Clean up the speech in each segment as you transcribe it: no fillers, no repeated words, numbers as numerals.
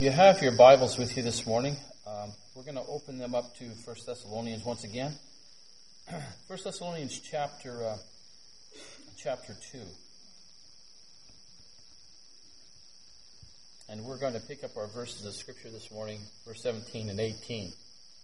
You have your Bibles with you this morning. We're going to open them up to 1 Thessalonians once again. 1 Thessalonians chapter 2. And we're going to pick up our verses of Scripture this morning, verse 17 and 18.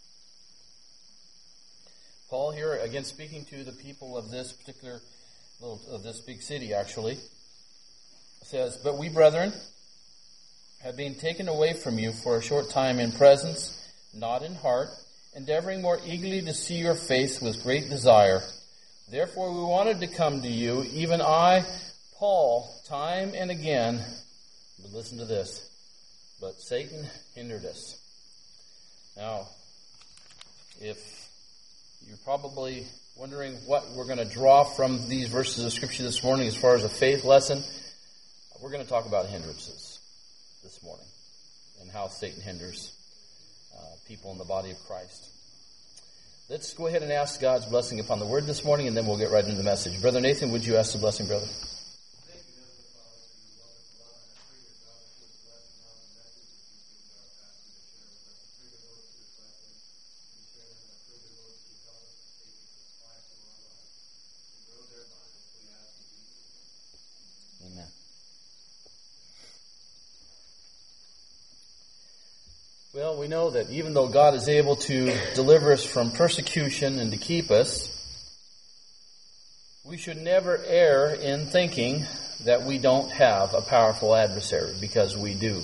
Paul here, again speaking to the people of this particular, of this big city actually, says, "But we, brethren, have been taken away from you for a short time in presence, not in heart, endeavoring more eagerly to see your face with great desire. Therefore we wanted to come to you, even I, Paul, time and again." But listen to this. "But Satan hindered us." Now, if you're probably wondering what we're going to draw from these verses of Scripture this morning as far as a faith lesson, we're going to talk about hindrances this morning and how Satan hinders people in the body of Christ. Let's go ahead and ask God's blessing upon the word this morning, and then we'll get right into the message. Brother Nathan, would you ask the blessing, brother? Thank you, Heavenly Father, for your wonderful love, and I pray that God would put a blessing on the message that you give to our pastor to share with us. I pray that Lord, you would bless him and share them, and I pray that Lord, that you help us to take it to apply it to our lives and grow thereby, as we ask in Jesus' name. Amen. Well, we know that even though God is able to deliver us from persecution and to keep us, we should never err in thinking that we don't have a powerful adversary, because we do.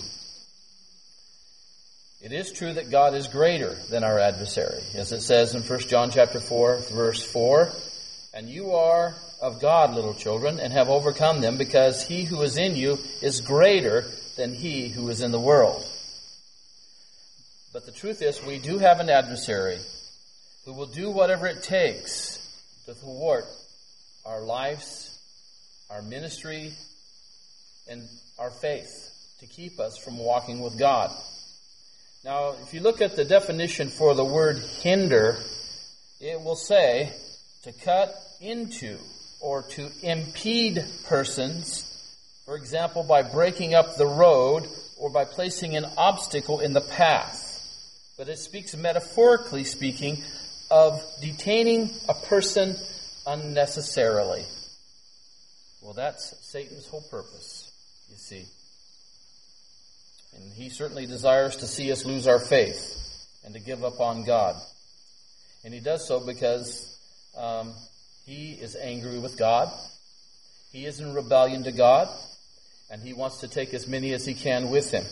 It is true that God is greater than our adversary, as it says in 1 John chapter 4, verse 4, "And you are of God, little children, and have overcome them, because he who is in you is greater than he who is in the world." But the truth is, we do have an adversary who will do whatever it takes to thwart our lives, our ministry, and our faith, to keep us from walking with God. Now, if you look at the definition for the word hinder, it will say to cut into or to impede persons, for example, by breaking up the road or by placing an obstacle in the path. But it speaks, metaphorically speaking, of detaining a person unnecessarily. Well, that's Satan's whole purpose, you see. And he certainly desires to see us lose our faith and to give up on God. And he does so because he is angry with God. He is in rebellion to God. And he wants to take as many as he can with him.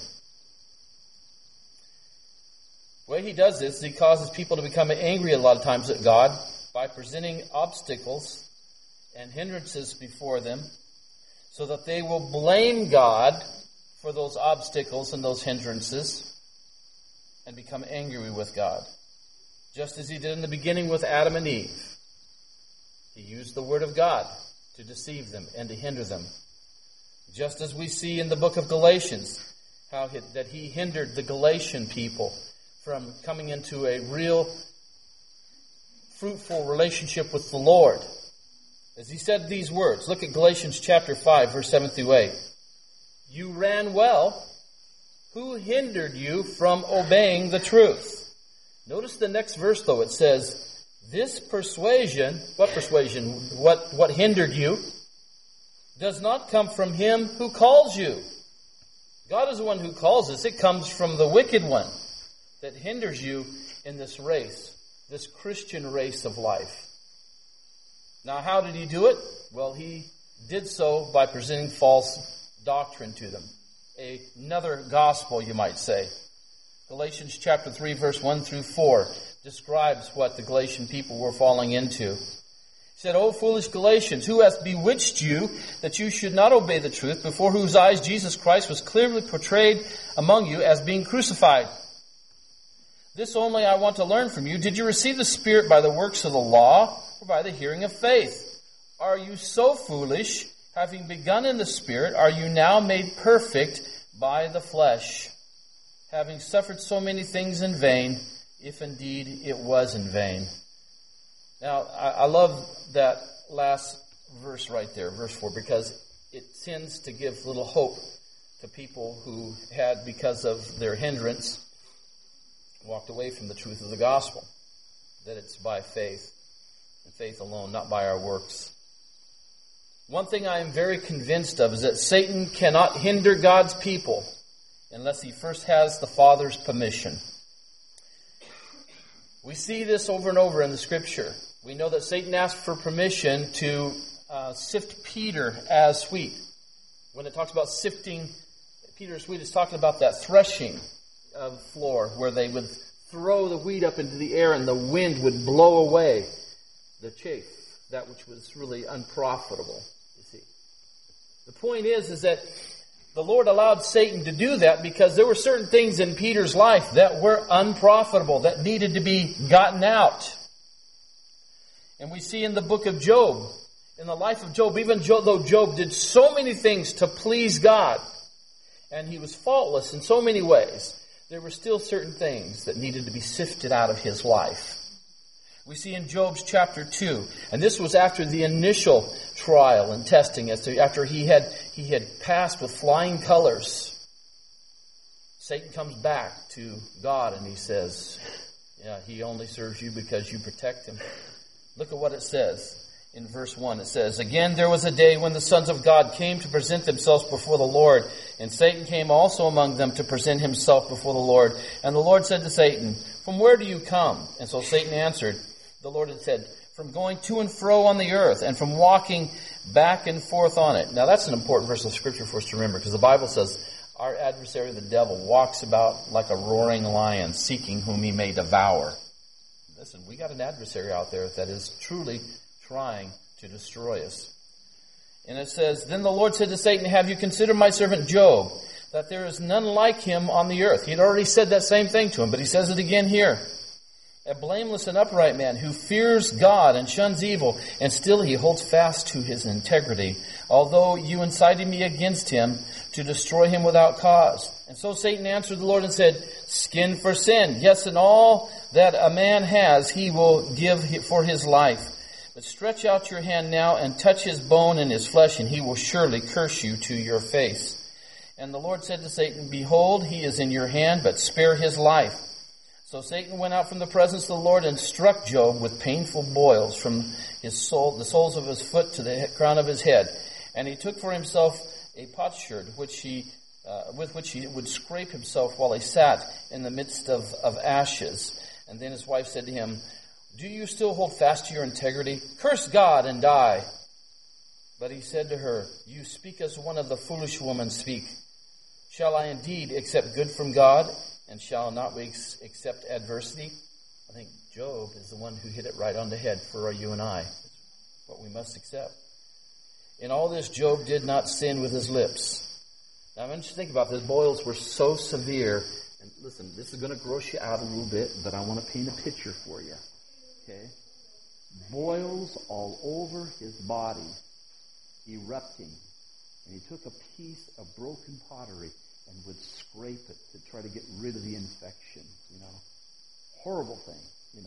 The way he does this is he causes people to become angry a lot of times at God by presenting obstacles and hindrances before them so that they will blame God for those obstacles and those hindrances and become angry with God. Just as he did in the beginning with Adam and Eve. He used the word of God to deceive them and to hinder them. Just as we see in the book of Galatians, that he hindered the Galatian people from coming into a real fruitful relationship with the Lord. As he said these words, look at Galatians chapter 5, verse 7 through 8. "You ran well. Who hindered you from obeying the truth?" Notice the next verse, though. It says, "This persuasion," what persuasion? What hindered you? "Does not come from him who calls you." God is the one who calls us. It comes from the wicked one that hinders you in this race, this Christian race of life. Now, how did he do it? Well, he did so by presenting false doctrine to them. Another gospel, you might say. Galatians chapter 3, verse 1 through 4 describes what the Galatian people were falling into. He said, "O foolish Galatians, who hath bewitched you that you should not obey the truth, before whose eyes Jesus Christ was clearly portrayed among you as being crucified? This only I want to learn from you. Did you receive the Spirit by the works of the law or by the hearing of faith? Are you so foolish? Having begun in the Spirit, are you now made perfect by the flesh? Having suffered so many things in vain, if indeed it was in vain." Now, I love that last verse right there, verse 4, because it tends to give little hope to people who had, because of their hindrance, walked away from the truth of the gospel, that it's by faith, and faith alone, not by our works. One thing I am very convinced of is that Satan cannot hinder God's people unless he first has the Father's permission. We see this over and over in the Scripture. We know that Satan asked for permission to sift Peter as wheat. When it talks about sifting Peter as wheat, it's talking about that threshing of the floor where they would throw the wheat up into the air and the wind would blow away the chaff, that which was really unprofitable, you see. The point is that the Lord allowed Satan to do that because there were certain things in Peter's life that were unprofitable, that needed to be gotten out. And we see in the book of Job, in the life of Job, even though Job did so many things to please God, and he was faultless in so many ways, there were still certain things that needed to be sifted out of his life. We see in Job's chapter 2, and this was after the initial trial and testing, after he had passed with flying colors. Satan comes back to God and he says, he only serves you because you protect him. Look at what it says in verse 1. It says, "Again there was a day when the sons of God came to present themselves before the Lord, and Satan came also among them to present himself before the Lord. And the Lord said to Satan, 'From where do you come?' And so Satan answered, the Lord had said, 'From going to and fro on the earth, and from walking back and forth on it.'" Now that's an important verse of Scripture for us to remember, because the Bible says, our adversary, the devil, walks about like a roaring lion, seeking whom he may devour. Listen, we got an adversary out there that is truly trying to destroy us. And it says, "Then the Lord said to Satan, 'Have you considered my servant Job, that there is none like him on the earth?'" He had already said that same thing to him, but he says it again here. "A blameless and upright man who fears God and shuns evil, and still he holds fast to his integrity, although you incited me against him to destroy him without cause." And so Satan answered the Lord and said, "Skin for sin. Yes, and all that a man has he will give for his life. But stretch out your hand now and touch his bone and his flesh, and he will surely curse you to your face." And the Lord said to Satan, "Behold, he is in your hand, but spare his life." So Satan went out from the presence of the Lord and struck Job with painful boils from the soles of his foot to the crown of his head. And he took for himself a potsherd, with which he would scrape himself while he sat in the midst of ashes. And then his wife said to him, "Do you still hold fast to your integrity? Curse God and die." But he said to her, "You speak as one of the foolish women speak. Shall I indeed accept good from God, and shall not we accept adversity?" I think Job is the one who hit it right on the head for you and I. It's what we must accept. In all this, Job did not sin with his lips. Now, I want you to think about this. Boils were so severe. And listen, this is going to gross you out a little bit, but I want to paint a picture for you. Okay? Boils all over his body, erupting. And he took a piece of broken pottery and would scrape it to try to get rid of the infection, Horrible thing,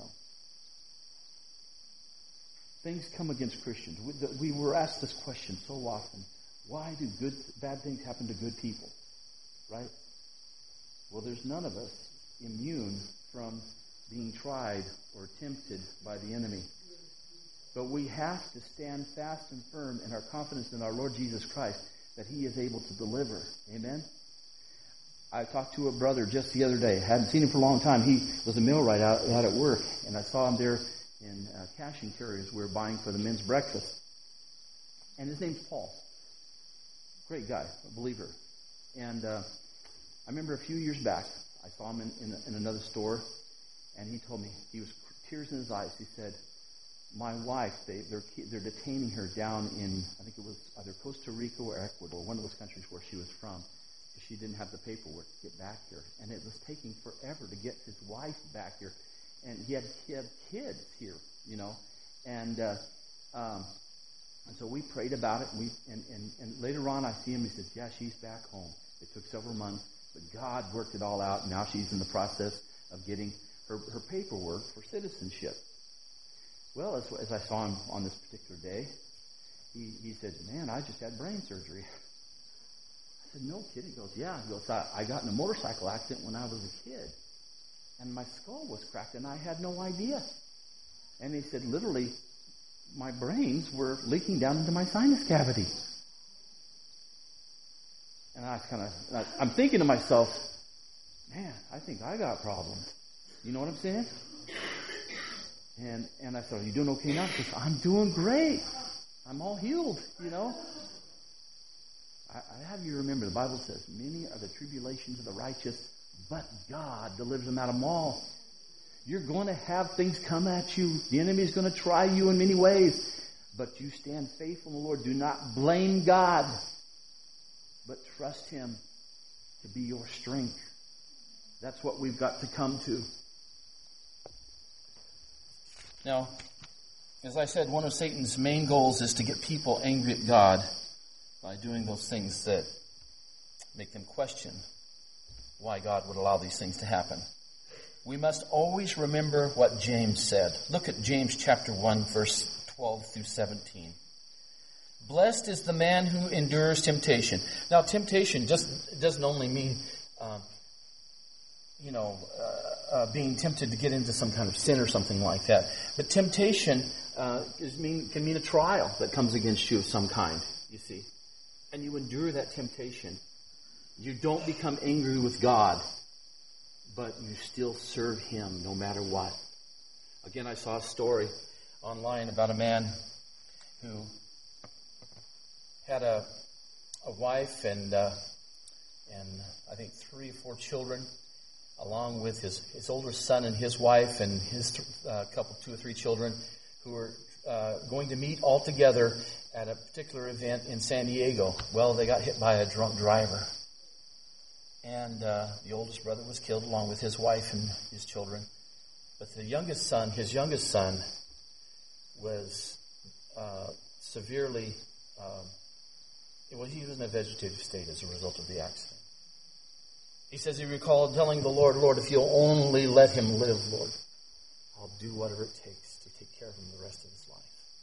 Things come against Christians. We were asked this question so often. Why do bad things happen to good people? Right? Well, there's none of us immune from being tried or tempted by the enemy. But we have to stand fast and firm in our confidence in our Lord Jesus Christ that he is able to deliver. Amen? I talked to a brother just the other day. Hadn't seen him for a long time. He was a millwright out at work, and I saw him there in cash and carriers. We were buying for the men's breakfast. And his name's Paul. Great guy, a believer. And I remember a few years back, I saw him in another store, and he told me, he was tears in his eyes. He said, "My wife, they're detaining her down in, I think it was either Costa Rica or Ecuador, one of those countries where she was from. She didn't have the paperwork to get back here. And it was taking forever to get his wife back here. And he had kids here, And so we prayed about it. And later on I see him. He says, "Yeah, she's back home." It took several months, but God worked it all out. Now she's in the process of getting her paperwork for citizenship. Well, as I saw him on this particular day, he said, "Man, I just had brain surgery." I said, no kidding. He goes, yeah. He goes, I got in a motorcycle accident when I was a kid. And my skull was cracked, and I had no idea. And he said, literally, my brains were leaking down into my sinus cavity. And I'm thinking to myself, man, I think I got problems. You know what I'm saying? And I thought, are you doing okay now? Because I'm doing great. I'm all healed, you know. I have you remember, the Bible says, many are the tribulations of the righteous, but God delivers them out of them all. You're going to have things come at you. The enemy is going to try you in many ways. But you stand faithful in the Lord. Do not blame God, but trust Him to be your strength. That's what we've got to come to. Now, as I said, one of Satan's main goals is to get people angry at God by doing those things that make them question why God would allow these things to happen. We must always remember what James said. Look at James chapter 1, verse 12 through 17. Blessed is the man who endures temptation. Now, temptation doesn't only mean, being tempted to get into some kind of sin or something like that. But temptation can mean a trial that comes against you of some kind, you see. And you endure that temptation. You don't become angry with God, but you still serve Him no matter what. Again, I saw a story online about a man who had a wife and I think 3 or 4 children, along with his older son and his wife and his couple, 2 or 3 children, who were going to meet all together at a particular event in San Diego. Well, they got hit by a drunk driver. And the oldest brother was killed along with his wife and his children. But his youngest son was severely, he was in a vegetative state as a result of the accident. He says he recalled telling the Lord, Lord, if you'll only let him live, Lord, I'll do whatever it takes to take care of him the rest of his life.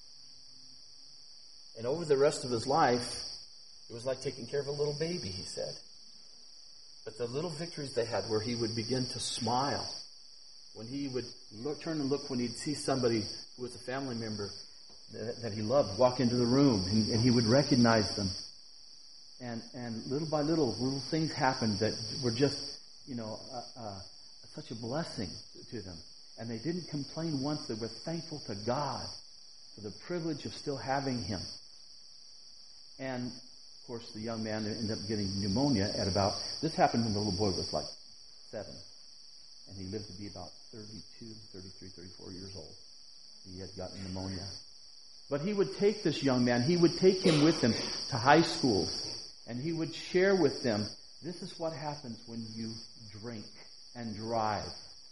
And over the rest of his life, it was like taking care of a little baby, he said. But the little victories they had where he would begin to smile, when he would turn and look when he'd see somebody who was a family member that he loved walk into the room, and he would recognize them. And little by little things happened that were just, such a blessing to them. And they didn't complain once. They were thankful to God for the privilege of still having Him. And, of course, the young man ended up getting pneumonia this happened when the little boy was like 7. And he lived to be about 32, 33, 34 years old. He had gotten pneumonia. But he would take this young man, he would take him with him to high schools. And he would share with them, this is what happens when you drink and drive.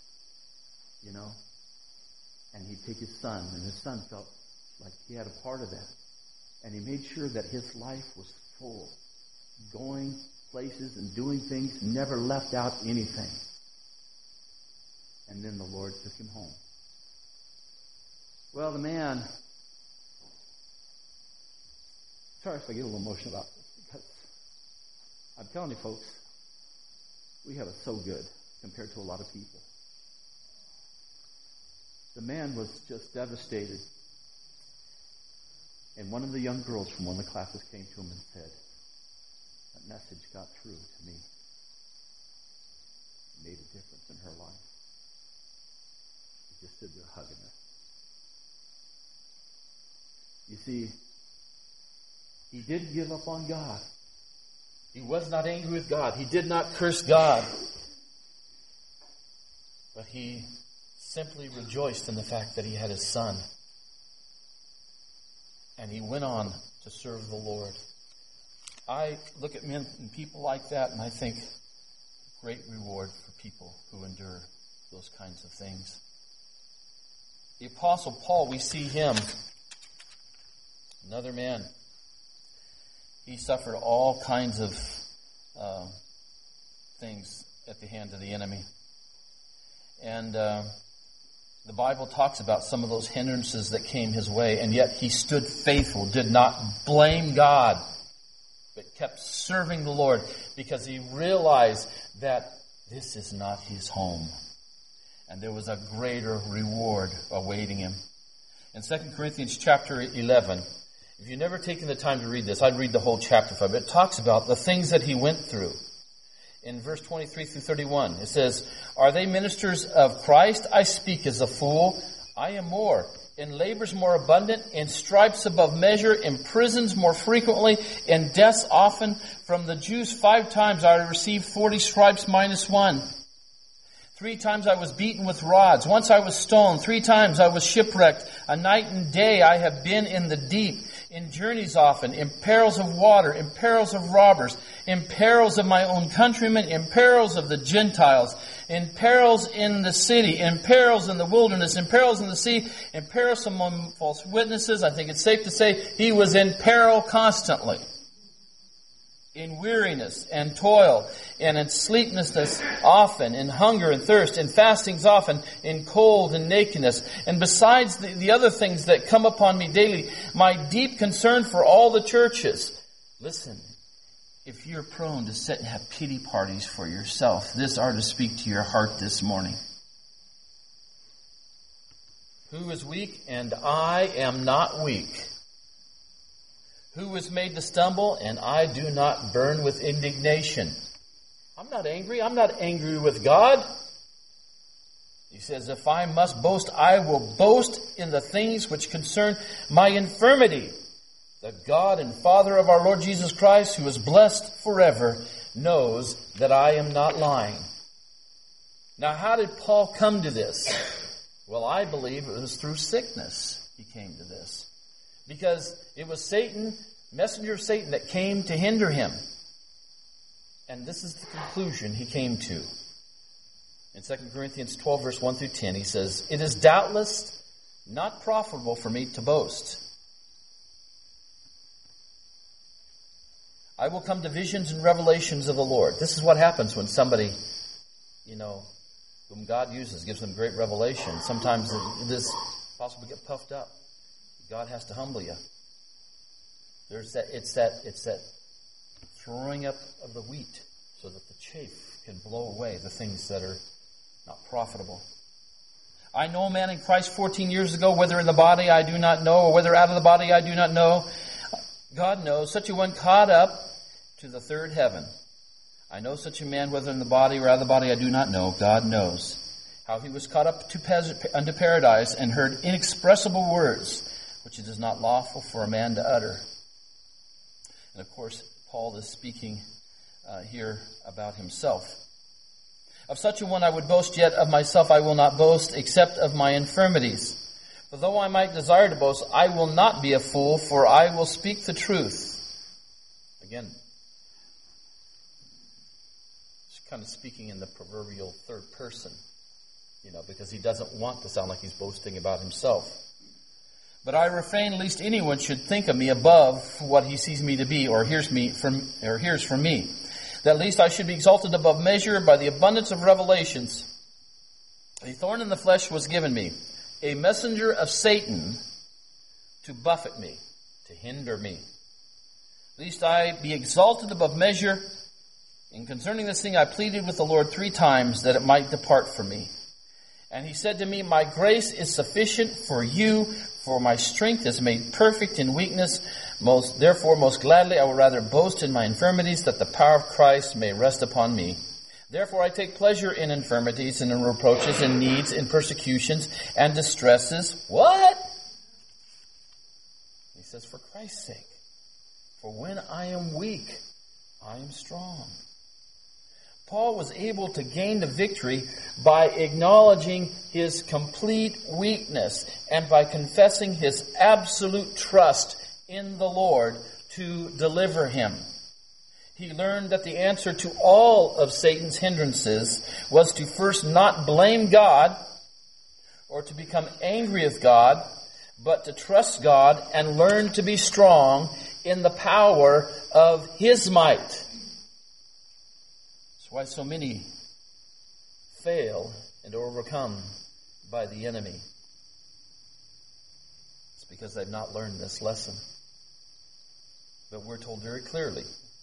And he'd take his son, and his son felt like he had a part of that. And he made sure that his life was full, going places and doing things, never left out anything. And then the Lord took him home. Well, the man, sorry if I get a little emotional about this, because I'm telling you folks, we have it so good compared to a lot of people. The man was just devastated. And one of the young girls from one of the classes came to him and said, that message got through to me. It made a difference in her life. He just stood there hugging her. You see, he didn't give up on God. He was not angry with God. He did not curse God. But he simply rejoiced in the fact that he had his son. And he went on to serve the Lord. I look at men and people like that, and I think great reward for people who endure those kinds of things. The Apostle Paul, we see him, another man. He suffered all kinds of things at the hand of the enemy. And the Bible talks about some of those hindrances that came his way, and yet he stood faithful, did not blame God, but kept serving the Lord because he realized that this is not his home. And there was a greater reward awaiting him. In 2 Corinthians chapter 11, if you've never taken the time to read this, I'd read the whole chapter for it. It talks about the things that he went through. In verse 23 through 31, it says, "Are they ministers of Christ? I speak as a fool. I am more. In labors more abundant, in stripes above measure, in prisons more frequently, in deaths often. From the Jews 5 times I received 40 stripes minus 1. 3 times I was beaten with rods. Once I was stoned. 3 times I was shipwrecked. A night and day I have been in the deep, in journeys often, in perils of water, in perils of robbers, in perils of my own countrymen, in perils of the Gentiles, in perils in the city, in perils in the wilderness, in perils in the sea, in perils among false witnesses." I think it's safe to say he was in peril constantly. "In weariness and toil, and in sleeplessness often, in hunger and thirst, in fastings often, in cold and nakedness. And besides the other things that come upon me daily, my deep concern for all the churches." Listen, if you're prone to sit and have pity parties for yourself, this ought to speak to your heart this morning. "Who is weak? And I am not weak. Who was made to stumble? And I do not burn with indignation." I'm not angry. I'm not angry with God. He says, "If I must boast, I will boast in the things which concern my infirmity. The God and Father of our Lord Jesus Christ, who is blessed forever, knows that I am not lying." Now, how did Paul come to this? Well, I believe it was through sickness he came to this. Because it was Satan, messenger of Satan, that came to hinder him. And this is the conclusion he came to. In 2 Corinthians 12, verse 1 through 10, he says, "It is doubtless not profitable for me to boast. I will come to visions and revelations of the Lord." This is what happens when somebody, whom God uses, gives them great revelation. Sometimes this possibly get puffed up. God has to humble you. It's that throwing up of the wheat so that the chaff can blow away the things that are not profitable. "I know a man in Christ 14 years ago, whether in the body I do not know, or whether out of the body I do not know. God knows, such a one caught up to the third heaven. I know such a man, whether in the body or out of the body I do not know. God knows. How he was caught up unto paradise and heard inexpressible words, which it is not lawful for a man to utter." And of course, Paul is speaking here about himself. "Of such a one I would boast, yet of myself I will not boast, except of my infirmities. For though I might desire to boast, I will not be a fool, for I will speak the truth." Again, it's kind of speaking in the proverbial third person, because he doesn't want to sound like he's boasting about himself. "But I refrain lest anyone should think of me above what he sees me to be, or hears from me, that least I should be exalted above measure by the abundance of revelations. A thorn in the flesh was given me, a messenger of Satan to buffet me, to hinder me, lest I be exalted above measure. And concerning this thing I pleaded with the Lord 3 times that it might depart from me. And he said to me, My grace is sufficient for you, for my strength is made perfect in weakness. Therefore, most gladly I will rather boast in my infirmities, that the power of Christ may rest upon me. Therefore I take pleasure in infirmities and in reproaches and needs and persecutions and distresses." What? He says, "For Christ's sake. For when I am weak, I am strong." Paul was able to gain the victory by acknowledging his complete weakness and by confessing his absolute trust in the Lord to deliver him. He learned that the answer to all of Satan's hindrances was to first not blame God or to become angry with God, but to trust God and learn to be strong in the power of His might. That's why so many fail and are overcome by the enemy. It's because they've not learned this lesson. But we're told very clearly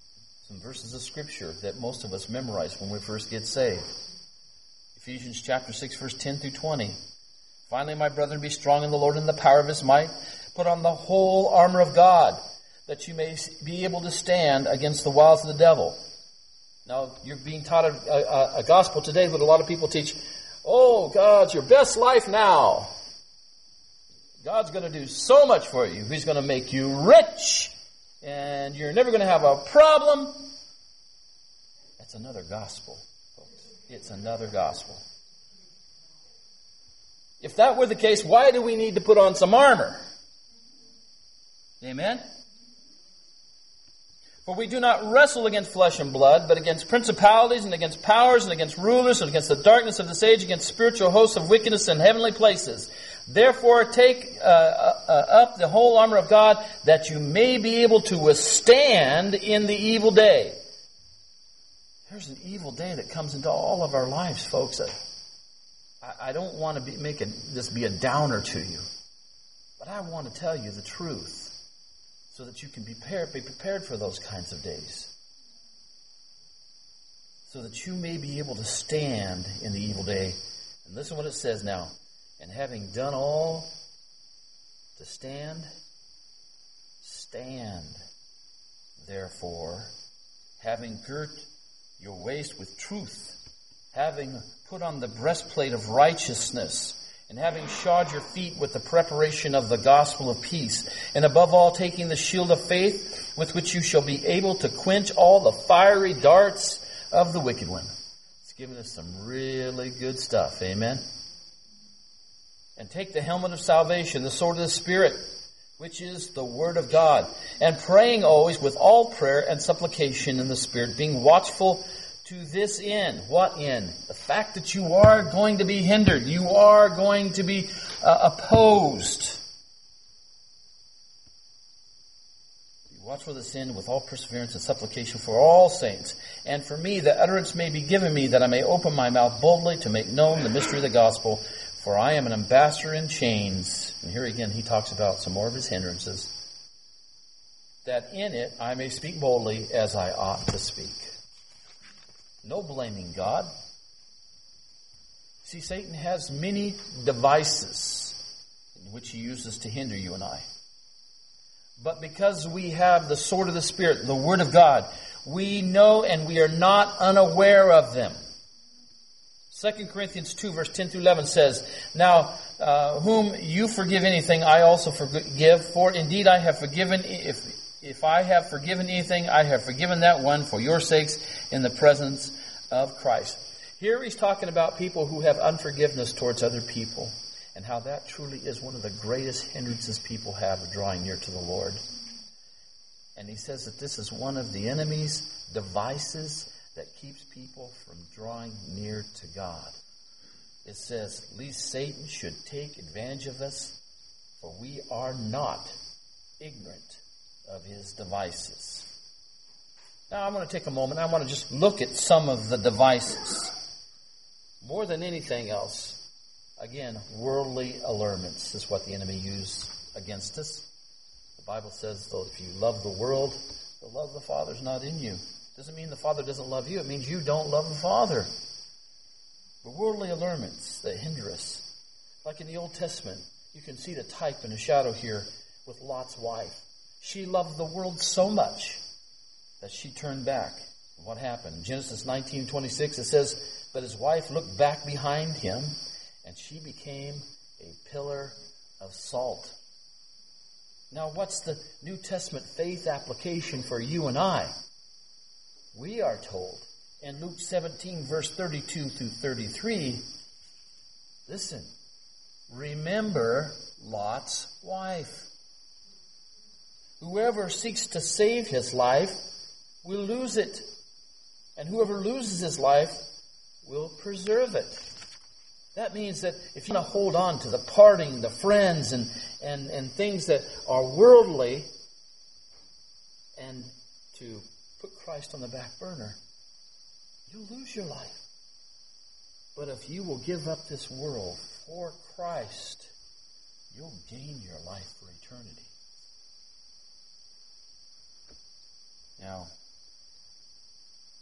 some verses of Scripture that most of us memorize when we first get saved. Ephesians chapter 6, verse 10 through 20. Finally, my brethren, be strong in the Lord and in the power of His might. Put on the whole armor of God, that you may be able to stand against the wiles of the devil. Now, you're being taught a gospel today that a lot of people teach, oh, God's your best life now. God's going to do so much for you. He's going to make you rich, and you're never going to have a problem. That's another gospel, folks. It's another gospel. If that were the case, why do we need to put on some armor? Amen? For we do not wrestle against flesh and blood, but against principalities and against powers and against rulers and against the darkness of this age, against spiritual hosts of wickedness in heavenly places. Therefore take up the whole armor of God, that you may be able to withstand in the evil day. There's an evil day that comes into all of our lives, folks. I don't want to make this be a downer to you, but I want to tell you the truth, so that you can be prepared for those kinds of days. So that you may be able to stand in the evil day. And listen what it says now. And having done all to stand, stand, therefore, having girt your waist with truth, having put on the breastplate of righteousness, and having shod your feet with the preparation of the gospel of peace, and above all taking the shield of faith, with which you shall be able to quench all the fiery darts of the wicked one. It's giving us some really good stuff. Amen? And take the helmet of salvation, the sword of the Spirit, which is the Word of God, and praying always with all prayer and supplication in the Spirit, being watchful to this end. What end? The fact that you are going to be hindered. You are going to be opposed. Watch for this end with all perseverance and supplication for all saints. And for me, that utterance may be given me, that I may open my mouth boldly to make known the mystery of the gospel. For I am an ambassador in chains. And here again, he talks about some more of his hindrances. That in it I may speak boldly as I ought to speak. No blaming God. See, Satan has many devices in which he uses to hinder you and I. But because we have the sword of the Spirit, the Word of God, we know and we are not unaware of them. 2 Corinthians 2, verse 10 through 11 says, Now, whom you forgive anything, I also forgive. For indeed I have forgiven, if I have forgiven anything, I have forgiven that one for your sakes in the presence of Christ. Here he's talking about people who have unforgiveness towards other people, and how that truly is one of the greatest hindrances people have of drawing near to the Lord. And he says that this is one of the enemy's devices that keeps people from drawing near to God. It says, lest Satan should take advantage of us, for we are not ignorant of his devices. Now I want to take a moment. I want to just look at some of the devices. More than anything else, again, worldly allurements is what the enemy used against us. The Bible says, though, if you love the world, the love of the Father is not in you. Doesn't mean the Father doesn't love you. It means you don't love the Father. The worldly allurements that hinder us. Like in the Old Testament, you can see the type and a shadow here with Lot's wife. She loved the world so much that she turned back. What happened? Genesis 19:26, it says, But his wife looked back behind him, and she became a pillar of salt. Now, what's the New Testament faith application for you and I? We are told in Luke 17, verse 32 through 33, listen, remember Lot's wife. Whoever seeks to save his life will lose it, and whoever loses his life will preserve it. That means that if you want to hold on to the parting, the friends, and things that are worldly, and to put Christ on the back burner, you'll lose your life. But if you will give up this world for Christ, you'll gain your life for eternity. Now,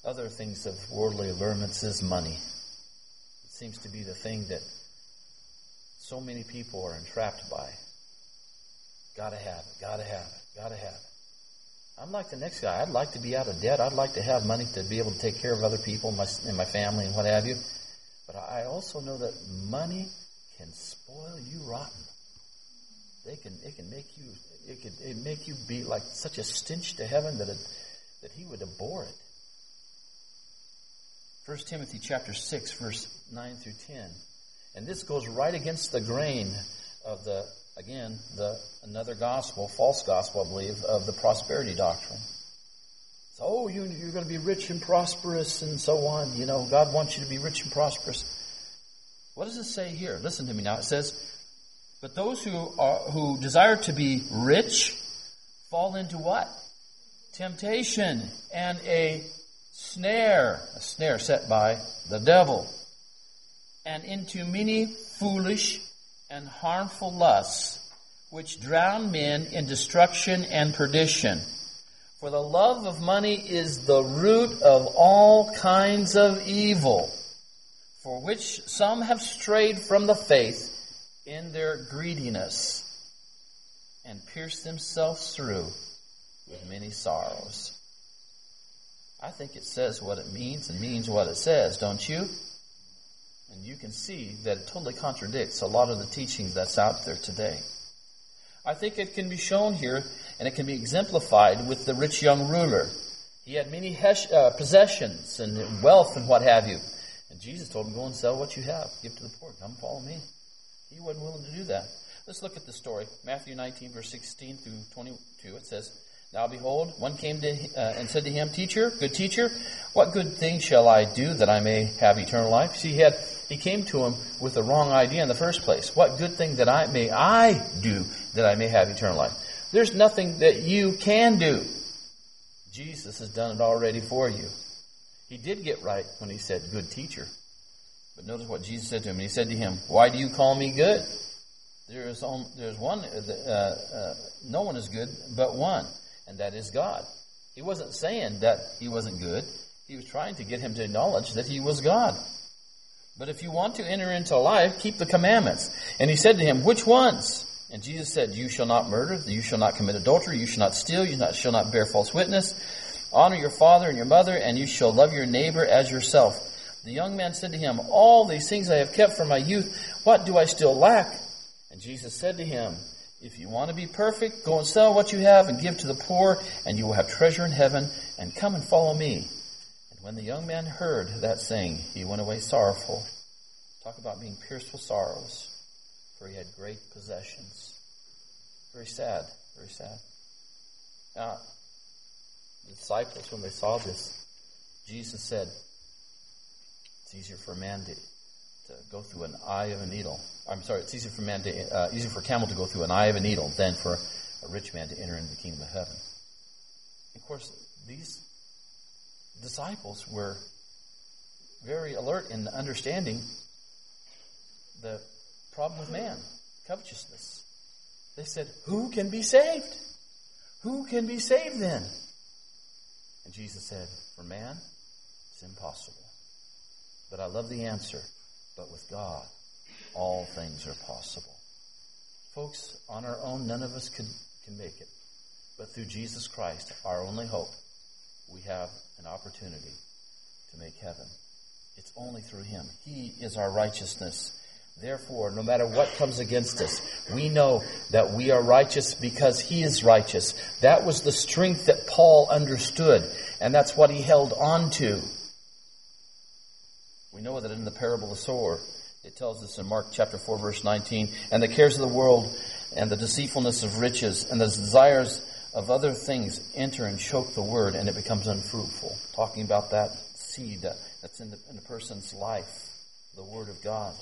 other things of worldly allurements is money. It seems to be the thing that so many people are entrapped by. Gotta have it, gotta have it, gotta have it. I'm like the next guy. I'd like to be out of debt. I'd like to have money to be able to take care of other people and my family and what have you. But I also know that money can spoil you rotten. It can make you be like such a stench to heaven that he would abhor it. 1 Timothy chapter 6, verse 9 through 10. And this goes right against the grain of another gospel, false gospel, I believe, of the prosperity doctrine. So, you're going to be rich and prosperous and so on. You know, God wants you to be rich and prosperous. What does it say here? Listen to me now. It says, but those who desire to be rich fall into what? Temptation and a snare set by the devil, and into many foolish and harmful lusts, which drown men in destruction and perdition. For the love of money is the root of all kinds of evil, for which some have strayed from the faith in their greediness, and pierced themselves through with many sorrows. I think it says what it means and means what it says, don't you? And you can see that it totally contradicts a lot of the teachings that's out there today. I think it can be shown here, and it can be exemplified with the rich young ruler. He had many possessions and wealth and what have you. And Jesus told him, go and sell what you have. Give to the poor. Come follow me. He wasn't willing to do that. Let's look at the story. Matthew 19, verse 16 through 22. It says, now behold, one came to and said to him, Teacher, good teacher, what good thing shall I do that I may have eternal life? See, he came to him with the wrong idea in the first place. What good thing that I do that I may have eternal life? There's nothing that you can do. Jesus has done it already for you. He did get right when he said, good teacher. But notice what Jesus said to him. He said to him, why do you call me good? There's one, no one is good but one, and that is God. He wasn't saying that he wasn't good. He was trying to get him to acknowledge that he was God. But if you want to enter into life, keep the commandments. And he said to him, which ones? And Jesus said, you shall not murder, you shall not commit adultery, you shall not steal, you shall not bear false witness, honor your father and your mother, and you shall love your neighbor as yourself. The young man said to him, all these things I have kept from my youth, what do I still lack? And Jesus said to him, if you want to be perfect, go and sell what you have and give to the poor, and you will have treasure in heaven, and come and follow me. And when the young man heard that saying, he went away sorrowful. Talk about being pierced with sorrows, for he had great possessions. Very sad, very sad. Now, the disciples, when they saw this, Jesus said, it's easier for a man to go through an eye of a needle. It's easier for a camel to go through an eye of a needle than for a rich man to enter into the kingdom of heaven. Of course, these disciples were very alert in understanding the problem with man, covetousness. They said, who can be saved? Who can be saved then? And Jesus said, for man, it's impossible. But I love the answer. But with God, all things are possible. Folks, on our own, none of us can make it. But through Jesus Christ, our only hope, we have an opportunity to make heaven. It's only through him. He is our righteousness. Therefore, no matter what comes against us, we know that we are righteous because he is righteous. That was the strength that Paul understood, and that's what he held on to. We know that in the parable of the sower, it tells us in Mark chapter 4, verse 19, and the cares of the world and the deceitfulness of riches and the desires of other things enter and choke the word, and it becomes unfruitful. Talking about that seed that's in a person's life, the word of God.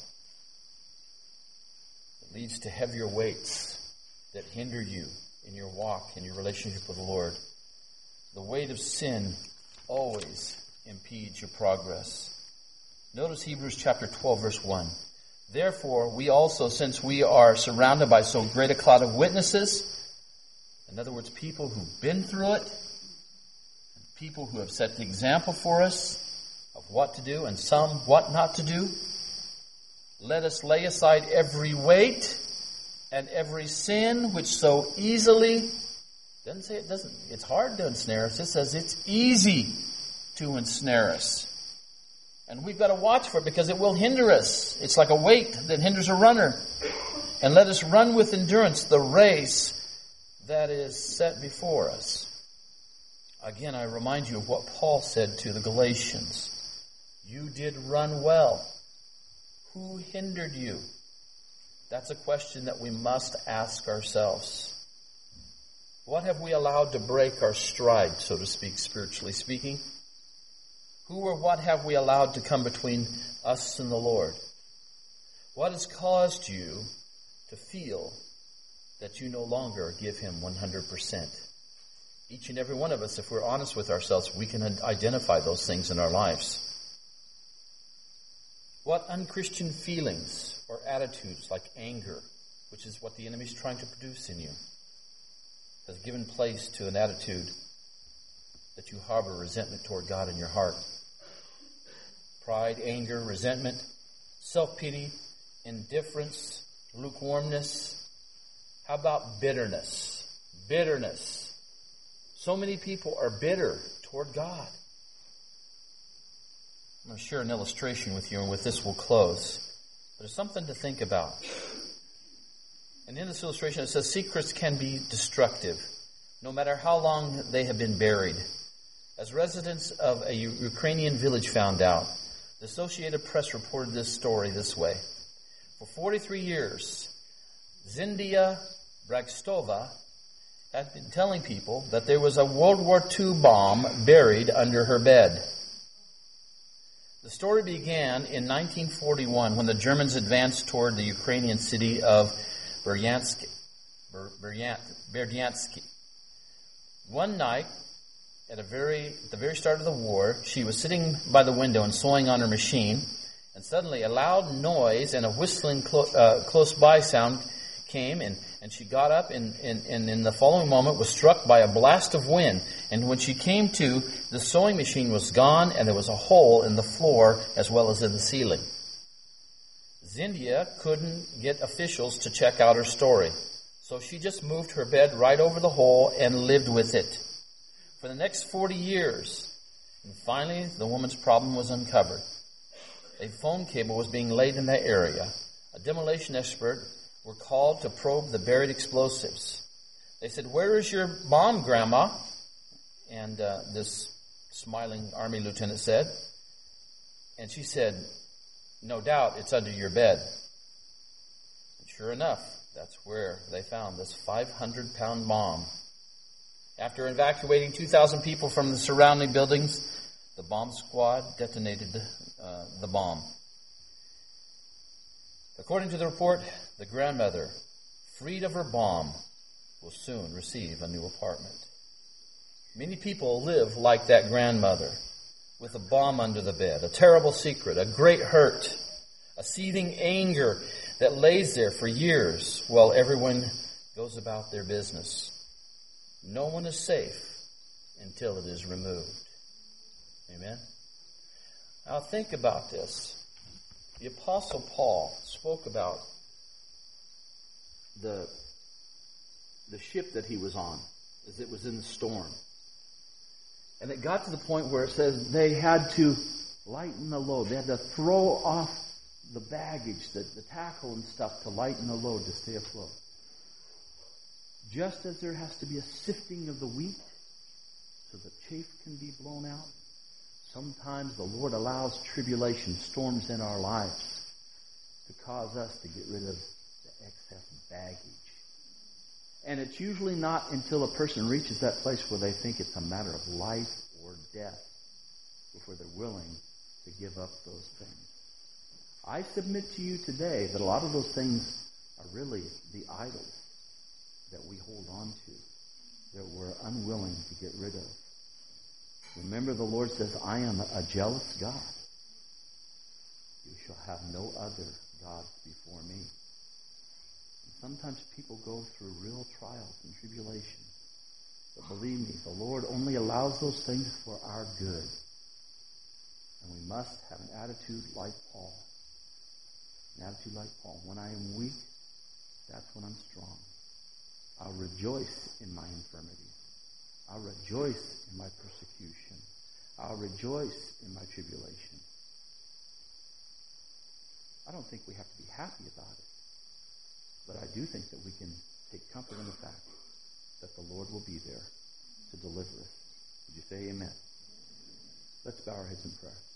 It leads to heavier weights that hinder you in your walk, in your relationship with the Lord. The weight of sin always impedes your progress. Notice Hebrews chapter 12, verse 1. Therefore, we also, since we are surrounded by so great a cloud of witnesses, in other words, people who've been through it, people who have set the example for us of what to do and some what not to do. Let us lay aside every weight and every sin which so easily, it's hard to ensnare us. It says it's easy to ensnare us. And we've got to watch for it because it will hinder us. It's like a weight that hinders a runner. And let us run with endurance the race that is set before us. Again, I remind you of what Paul said to the Galatians. You did run well. Who hindered you? That's a question that we must ask ourselves. What have we allowed to break our stride, so to speak, spiritually speaking? Who or what have we allowed to come between us and the Lord? What has caused you to feel that you no longer give Him 100%? Each and every one of us, if we're honest with ourselves, we can identify those things in our lives. What unchristian feelings or attitudes like anger, which is what the enemy is trying to produce in you, has given place to an attitude that you harbor resentment toward God in your heart? Pride, anger, resentment, self-pity, indifference, lukewarmness. How about bitterness? Bitterness. So many people are bitter toward God. I'm going to share an illustration with you, and with this we'll close. There's something to think about. And in this illustration, it says secrets can be destructive, no matter how long they have been buried. As residents of a Ukrainian village found out, the Associated Press reported this story this way. For 43 years, Zindia Bragstova had been telling people that there was a World War II bomb buried under her bed. The story began in 1941 when the Germans advanced toward the Ukrainian city of Berdyansk. One night, at the very start of the war, she was sitting by the window and sewing on her machine, and suddenly a loud noise and a whistling close by sound came, and she got up and in the following moment was struck by a blast of wind. And when she came to, the sewing machine was gone and there was a hole in the floor as well as in the ceiling. Zindia couldn't get officials to check out her story, so she just moved her bed right over the hole and lived with it for the next 40 years. And finally, the woman's problem was uncovered. A phone cable was being laid in that area. A demolition expert were called to probe the buried explosives. They said, "Where is your bomb, Grandma?" And this smiling army lieutenant said. And she said, "No doubt it's under your bed." And sure enough, that's where they found this 500-pound bomb. After evacuating 2,000 people from the surrounding buildings, the bomb squad detonated the bomb. According to the report, the grandmother, freed of her bomb, will soon receive a new apartment. Many people live like that grandmother, with a bomb under the bed, a terrible secret, a great hurt, a seething anger that lays there for years while everyone goes about their business. No one is safe until it is removed. Amen? Now think about this. The Apostle Paul spoke about the ship that he was on as it was in the storm. And it got to the point where it says they had to lighten the load. They had to throw off the baggage, the tackle and stuff to lighten the load to stay afloat. Just as there has to be a sifting of the wheat so the chaff can be blown out, sometimes the Lord allows tribulation, storms in our lives to cause us to get rid of the excess baggage. And it's usually not until a person reaches that place where they think it's a matter of life or death before they're willing to give up those things. I submit to you today that a lot of those things are really the idols that we hold on to, that we're unwilling to get rid of. Remember, the Lord says, "I am a jealous God. You shall have no other gods before me." And sometimes people go through real trials and tribulations. But believe me, the Lord only allows those things for our good. And we must have an attitude like Paul. An attitude like Paul. When I am weak, that's when I'm strong. I'll rejoice in my infirmities. I'll rejoice in my persecution. I'll rejoice in my tribulation. I don't think we have to be happy about it. But I do think that we can take comfort in the fact that the Lord will be there to deliver us. Would you say amen? Let's bow our heads in prayer.